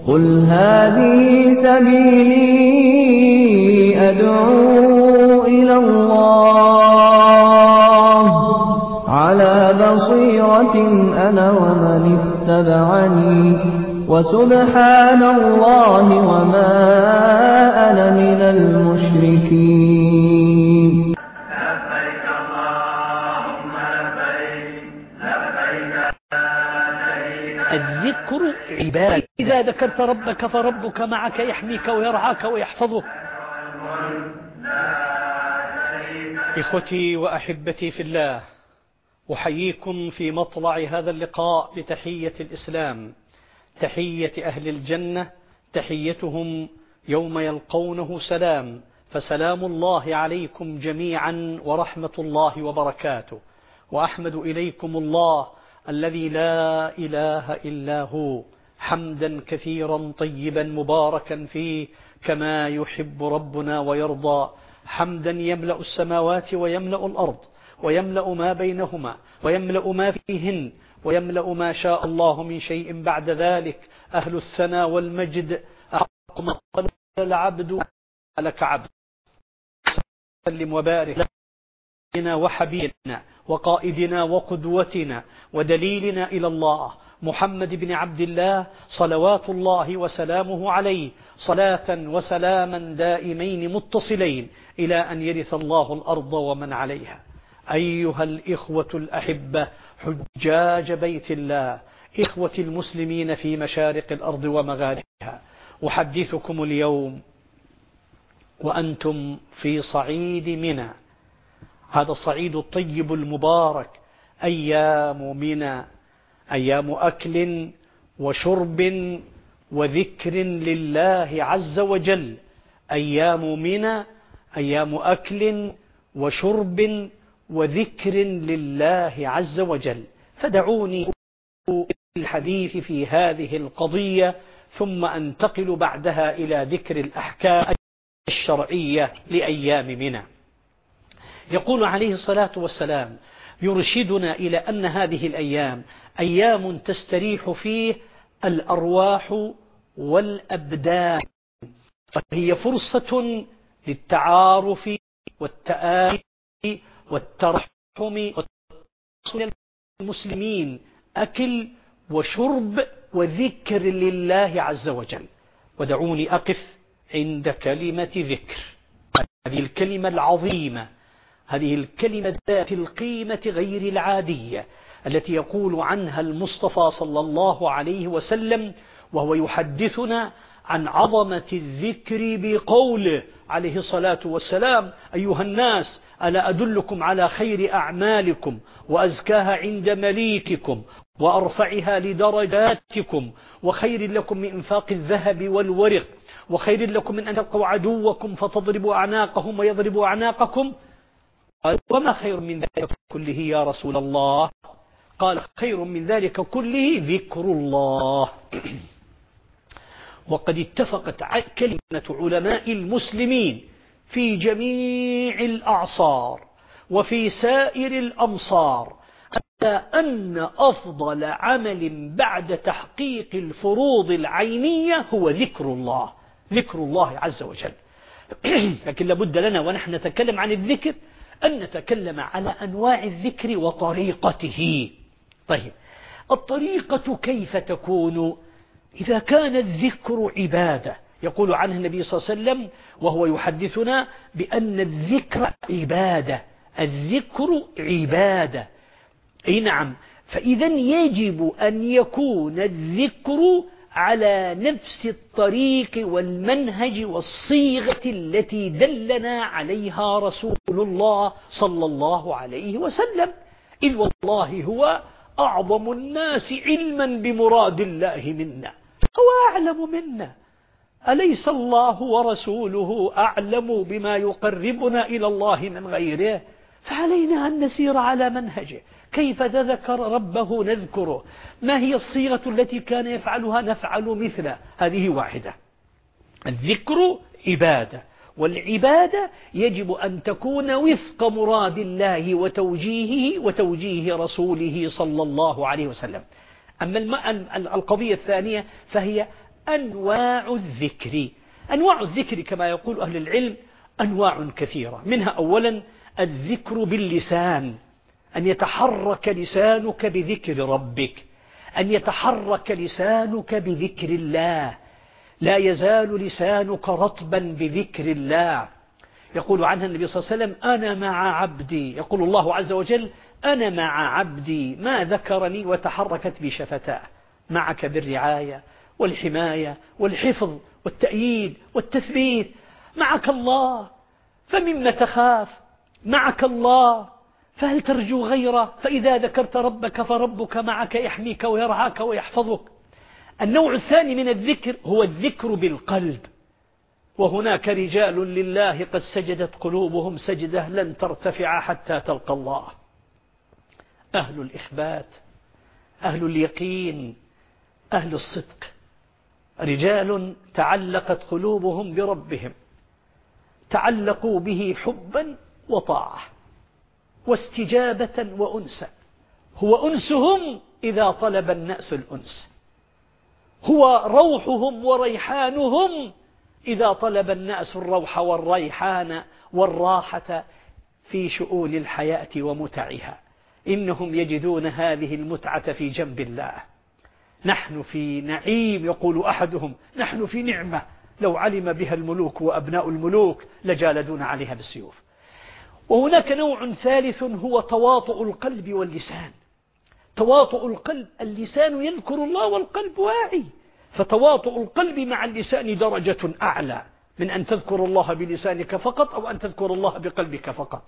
قل هذه سبيلي أدعو إلى الله على بصيرة أنا ومن اتبعني وسبحان الله وما أنا من المشركين. لبيك اللهم لبيك لبيك الذكر عبادة. إذا ذكرت ربك فربك معك يحميك ويرعاك ويحفظك. إخوتي وأحبتي في الله، أحييكم في مطلع هذا اللقاء بتحية الإسلام، تحية أهل الجنة، تحيتهم يوم يلقونه سلام، فسلام الله عليكم جميعا ورحمة الله وبركاته. وأحمد إليكم الله الذي لا إله إلا هو حمدا كثيرا طيبا مباركا فيه كما يحب ربنا ويرضى، حمدا يملأ السماوات ويملأ الأرض ويملأ ما بينهما ويملأ ما فيهن ويملأ ما شاء الله من شيء بعد ذلك. أهل الثناء والمجد أحق ما قال العبد لك عبد. سلم وبارك لنا وحبيبنا وقائدنا وقدوتنا ودليلنا إلى الله محمد بن عبد الله صلوات الله وسلامه عليه، صلاة وسلاما دائمين متصلين إلى أن يرث الله الأرض ومن عليها. أيها الإخوة الأحبة حجاج بيت الله، إخوة المسلمين في مشارق الأرض ومغاربها، أحدثكم اليوم وأنتم في صعيد منى، هذا الصعيد الطيب المبارك، أيام منى أيام أكل وشرب وذكر لله عز وجل. أيام منى أيام أكل وشرب وذكر لله عز وجل. فدعوني الحديث في هذه القضية ثم أنتقل بعدها إلى ذكر الأحكام الشرعية لأيام منى. يقول عليه الصلاة والسلام يرشدنا إلى أن هذه الأيام أيام تستريح فيه الأرواح والأبدان، وهي فرصة للتعارف والتآلف والترحم والتصل المسلمين، أكل وشرب وذكر لله عز وجل. ودعوني أقف عند كلمة ذكر، هذه الكلمة العظيمة، هذه الكلمة ذات القيمة غير العادية التي يقول عنها المصطفى صلى الله عليه وسلم وهو يحدثنا عن عظمة الذكر بقوله عليه الصلاة والسلام: أيها الناس ألا أدلكم على خير أعمالكم وأزكاها عند مليككم وأرفعها لدرجاتكم وخير لكم من إنفاق الذهب والورق وخير لكم من أن تلقوا عدوكم فتضربوا أعناقهم ويضربوا أعناقكم. قال: وما خير من ذلك كله يا رسول الله؟ قال: خير من ذلك كله ذكر الله. وقد اتفقت كلمة علماء المسلمين في جميع الأعصار وفي سائر الأمصار أن أفضل عمل بعد تحقيق الفروض العينية هو ذكر الله، ذكر الله عز وجل. لكن لابد لنا ونحن نتكلم عن الذكر أن نتكلم على أنواع الذكر وطريقته. طيب، الطريقة كيف تكون إذا كان الذكر عبادة؟ يقول عنه النبي صلى الله عليه وسلم وهو يحدثنا بأن الذكر عبادة، الذكر عبادة. أي نعم، فإذا يجب أن يكون الذكر على نفس الطريق والمنهج والصيغة التي دلنا عليها رسول الله صلى الله عليه وسلم، إذ والله هو أعظم الناس علما بمراد الله منا، هو أعلم منا. أليس الله ورسوله أعلم بما يقربنا إلى الله من غيره؟ فعلينا أن نسير على منهجه. كيف تذكر ربه نذكره، ما هي الصيغة التي كان يفعلها نفعل مثله. هذه واحدة. الذكر عبادة، والعبادة يجب أن تكون وفق مراد الله وتوجيهه وتوجيه رسوله صلى الله عليه وسلم. أما القضية الثانية فهي أنواع الذكر. أنواع الذكر كما يقول أهل العلم أنواع كثيرة، منها أولا الذكر باللسان، أن يتحرك لسانك بذكر ربك، أن يتحرك لسانك بذكر الله، لا يزال لسانك رطبا بذكر الله. يقول عنها النبي صلى الله عليه وسلم: أنا مع عبدي، يقول الله عز وجل: أنا مع عبدي ما ذكرني وتحركت بي شفتاه. معك بالرعاية والحماية والحفظ والتأييد والتثبيت. معك الله فمما تخاف، معك الله فهل ترجو غيره؟ فإذا ذكرت ربك فربك معك يحميك ويرعاك ويحفظك. النوع الثاني من الذكر هو الذكر بالقلب، وهناك رجال لله قد سجدت قلوبهم سجدة لن ترتفع حتى تلقى الله. أهل الإخبات، أهل اليقين، أهل الصدق، رجال تعلقت قلوبهم بربهم، تعلقوا به حبا وطاعة واستجابة وأنسا. هو أنسهم إذا طلب الناس الأنس، هو روحهم وريحانهم إذا طلب الناس الروح والريحان والراحة في شؤون الحياة ومتعها. إنهم يجدون هذه المتعة في جنب الله. نحن في نعيم، يقول أحدهم: نحن في نعمة لو علم بها الملوك وأبناء الملوك لجالدون عليها بالسيوف. وهناك نوع ثالث هو تواطؤ القلب واللسان. تواطؤ القلب، اللسان يذكر الله والقلب واعي، فتواطؤ القلب مع اللسان درجة أعلى من أن تذكر الله بلسانك فقط أو أن تذكر الله بقلبك فقط.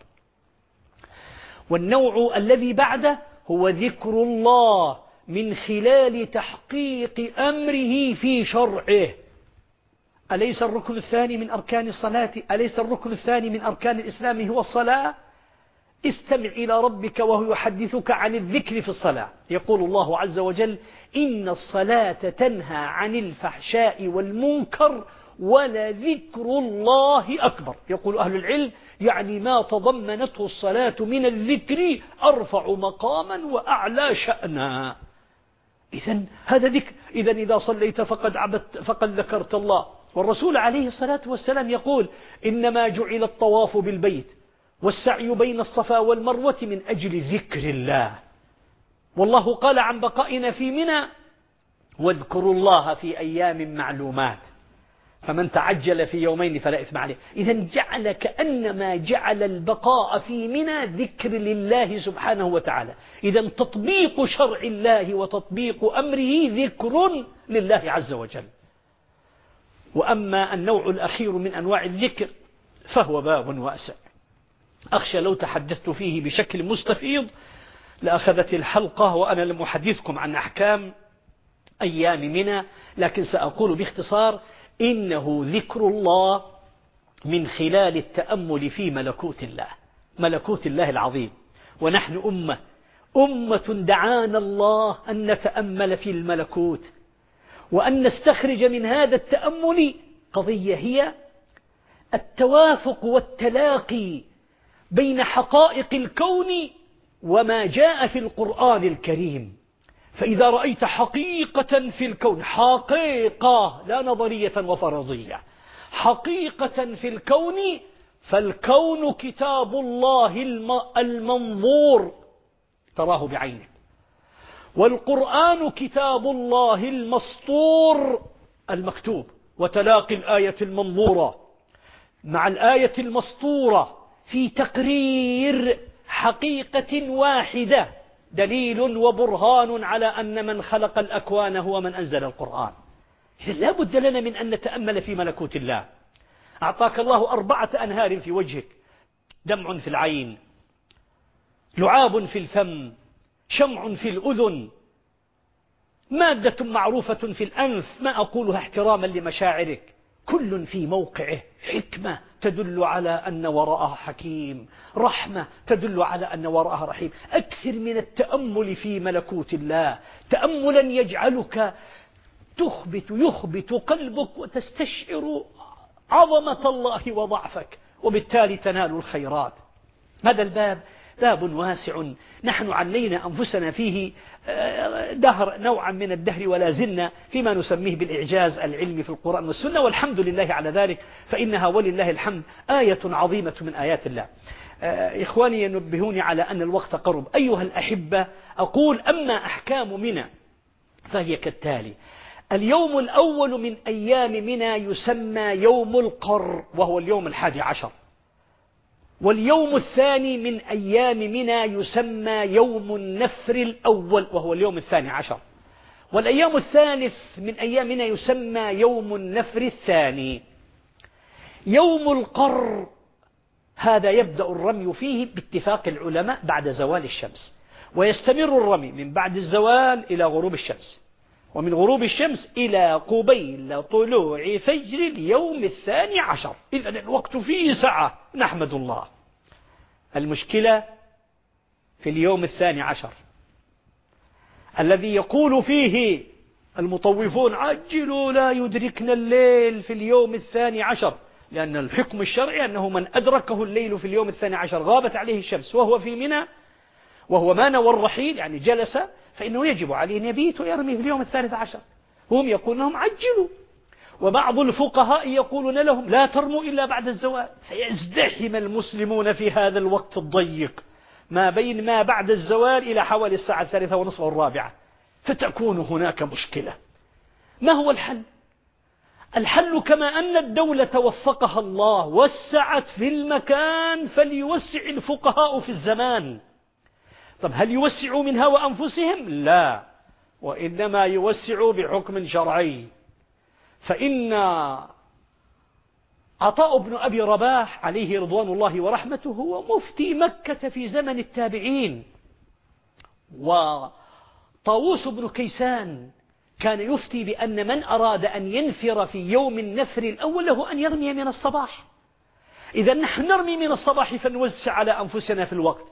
والنوع الذي بعده هو ذكر الله من خلال تحقيق أمره في شرعه. أليس الركن الثاني من أركان الصلاة، أليس الركن الثاني من أركان الإسلام هو الصلاة؟ استمع إلى ربك وهو يحدثك عن الذكر في الصلاة. يقول الله عز وجل: إن الصلاة تنهى عن الفحشاء والمنكر ولذكر الله أكبر. يقول أهل العلم: يعني ما تضمنته الصلاة من الذكر أرفع مقاما وأعلى شأنا. إذن هذا ذكر. إذن إذا صليت فقد ذكرت الله. والرسول عليه الصلاة والسلام يقول: إنما جعل الطواف بالبيت والسعي بين الصفا والمروة من أجل ذكر الله. والله قال عن بقائنا في منى: واذكروا الله في أيام معلومات، فمن تعجل في يومين فلا إثم عليه. إذن جعل كأنما جعل البقاء في منى ذكر لله سبحانه وتعالى. إذن تطبيق شرع الله وتطبيق أمره ذكر لله عز وجل. وأما النوع الأخير من أنواع الذكر فهو باب واسع، أخشى لو تحدثت فيه بشكل مستفيض لأخذت الحلقة وأنا لم أحدثكم عن أحكام أيام منى، لكن سأقول باختصار: إنه ذكر الله من خلال التأمل في ملكوت الله، ملكوت الله العظيم. ونحن أمة دعانا الله أن نتأمل في الملكوت، وأن نستخرج من هذا التأمل قضية هي التوافق والتلاقي بين حقائق الكون وما جاء في القرآن الكريم. فإذا رأيت حقيقة في الكون، حقيقة لا نظرية وفرضية، حقيقة في الكون، فالكون كتاب الله المنظور تراه بعينك، والقرآن كتاب الله المسطور المكتوب. وتلاقي الآية المنظورة مع الآية المسطورة في تقرير حقيقة واحدة دليل وبرهان على أن من خلق الأكوان هو من أنزل القرآن. لا بد لنا من أن نتأمل في ملكوت الله. أعطاك الله 4 أنهار في وجهك: دمع في العين، لعاب في الفم، شمع في الأذن، مادة معروفة في الأنف، ما أقولها احتراما لمشاعرك، كل في موقعه، حكمة تدل على أن وراءها حكيم، رحمة تدل على أن وراءها رحيم. أكثر من التأمل في ملكوت الله تأملا يجعلك يخبت قلبك وتستشعر عظمة الله وضعفك، وبالتالي تنال الخيرات. هذا الباب باب واسع نحن عنينا أنفسنا فيه دهر نوعا من الدهر ولا زلنا فيما نسميه بالإعجاز العلمي في القرآن والسنة، والحمد لله على ذلك، فإنها ولله الحمد آية عظيمة من آيات الله. إخواني ينبهوني على أن الوقت قرب. أيها الأحبة، أقول أما أحكام منى فهي كالتالي: اليوم الأول من أيام منى يسمى يوم القر وهو اليوم 11، واليوم الثاني من أيام منى يسمى يوم النفر الأول وهو اليوم 12، والأيام الثالث من أيام منى يسمى يوم النفر الثاني. يوم القر هذا يبدأ الرمي فيه باتفاق العلماء بعد زوال الشمس، ويستمر الرمي من بعد الزوال إلى غروب الشمس، ومن غروب الشمس إلى قبيل طلوع فجر اليوم 12. إذن الوقت فيه سعة، نحمد الله. المشكلة في اليوم 12 الذي يقول فيه المطوفون: عجلوا لا يدركنا الليل في اليوم 12، لأن الحكم الشرعي أنه من أدركه الليل في اليوم 12 غابت عليه الشمس وهو في منى وهو ما نوى الرحيل، يعني جلس، فإنه يجب عليه أن يبيت ويرمي في اليوم 13. هم يقول لهم عجلوا، وبعض الفقهاء يقولون لهم لا ترموا إلا بعد الزوال، فيزدحم المسلمون في هذا الوقت الضيق ما بين ما بعد الزوال إلى حوالي الساعة 3:30 أو 4، فتكون هناك مشكلة. ما هو الحل؟ الحل كما أن الدولة وفقها الله وسعت في المكان فليوسع الفقهاء في الزمان. طب هل يوسعوا من هوى أنفسهم؟ لا، وإنما يوسعوا بحكم شرعي. فإن عطاء بن أبي رباح عليه رضوان الله ورحمته هو مفتي مكة في زمن التابعين، وطاووس بن كيسان كان يفتي بأن من أراد أن ينفر في يوم النفر الأول له أن يرمي من الصباح. إذا نحن نرمي من الصباح فنوسع على أنفسنا في الوقت،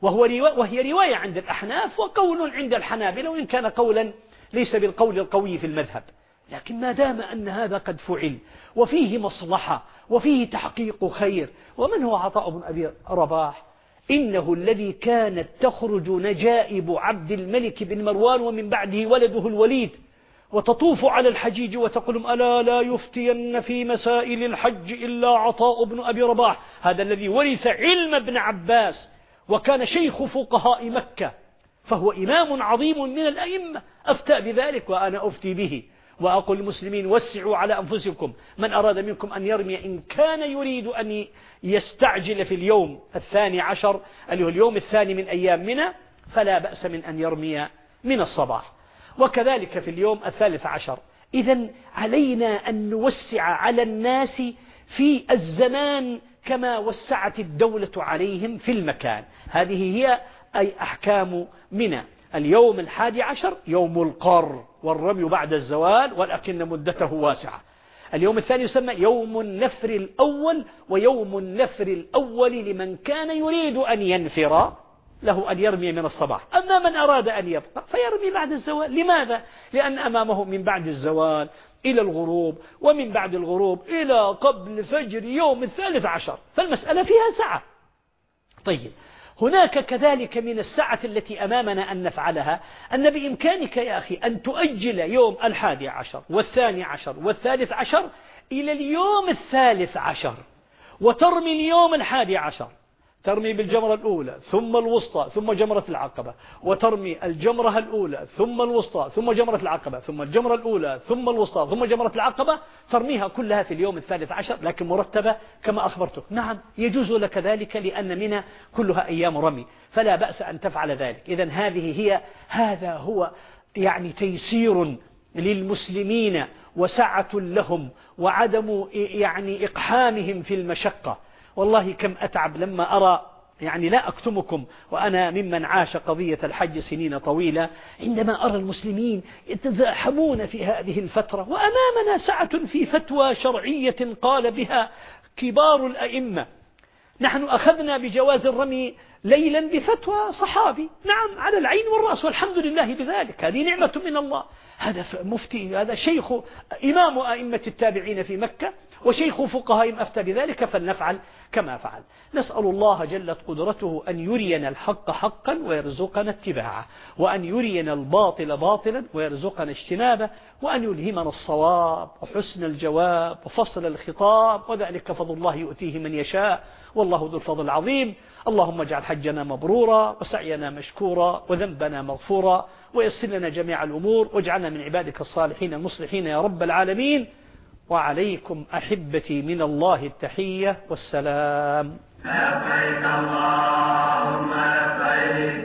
وهي رواية عند الأحناف وقول عند الحنابلة، وإن كان قولا ليس بالقول القوي في المذهب، لكن ما دام أن هذا قد فعل وفيه مصلحة وفيه تحقيق خير. ومن هو عطاء بن أبي رباح؟ إنه الذي كانت تخرج نجائب عبد الملك بن مروان ومن بعده ولده الوليد وتطوف على الحجيج وتقول: ألا لا يفتين في مسائل الحج إلا عطاء بن أبي رباح. هذا الذي ورث علم ابن عباس وكان شيخ فقهاء مكة، فهو إمام عظيم من الأئمة، أفتى بذلك وأنا أفتي به، وأقول للمسلمين: وسعوا على أنفسكم، من أراد منكم أن يرمي إن كان يريد أن يستعجل في اليوم 12 اللي هو اليوم الثاني من أيام منى فلا بأس من أن يرمي من الصباح، وكذلك في اليوم 13. إذن علينا أن نوسع على الناس في الزمان كما وسعت الدولة عليهم في المكان. هذه هي أي أحكام منى. اليوم 11 يوم القر والرمي بعد الزوال، ولكن مدته واسعة. اليوم الثاني يسمى يوم النفر الأول، ويوم النفر الأول لمن كان يريد أن ينفر له أن يرمي من الصباح. أما من أراد أن يبقى فيرمي بعد الزوال. لماذا؟ لأن أمامه من بعد الزوال إلى الغروب، ومن بعد الغروب إلى قبل فجر يوم 13، فالمسألة فيها سعة. طيب، هناك كذلك من السعة التي أمامنا أن نفعلها أن بإمكانك يا أخي أن تؤجل يوم 11 و12 و13 إلى اليوم 13، وترمي اليوم 11، ترمي بالجمرة الأولى ثم الوسطى ثم جمرة العقبة، وترمي الجمرة الأولى ثم الوسطى ثم جمرة العقبة ثم الجمرة الأولى ثم الوسطى ثم جمرة العقبة، ترميها كلها في اليوم 13 لكن مرتبة كما أخبرتك. نعم، يجوز لك ذلك لأن منى كلها أيام رمي، فلا بأس أن تفعل ذلك. إذن هذا هو يعني تيسير للمسلمين وسعة لهم وعدم يعني إقحامهم في المشقة. والله كم أتعب لما أرى، يعني لا أكتمكم وأنا ممن عاش قضية الحج سنين طويلة، عندما أرى المسلمين يتزاحمون في هذه الفترة وأمامنا سعة في فتوى شرعية قال بها كبار الأئمة. نحن أخذنا بجواز الرمي ليلا بفتوى صحابي، نعم على العين والرأس والحمد لله بذلك، هذه نعمة من الله. هذا مفتي، هذا شيخ إمام أئمة التابعين في مكة وشيخ فقهاء أفتى بذلك، فلنفعل كما فعل. نسأل الله جلت قدرته أن يرينا الحق حقا ويرزقنا اتباعه، وأن يرينا الباطل باطلا ويرزقنا اجتنابه، وأن يلهمنا الصواب وحسن الجواب وفصل الخطاب، وذلك فضل الله يؤتيه من يشاء، والله ذو الفضل العظيم. اللهم اجعل حجنا مبرورا وسعينا مشكورا وذنبنا مغفورا، ويسر لنا جميع الأمور، واجعلنا من عبادك الصالحين المصلحين يا رب العالمين. وعليكم أحبتي من الله التحية والسلام. لبيك اللهم لبيك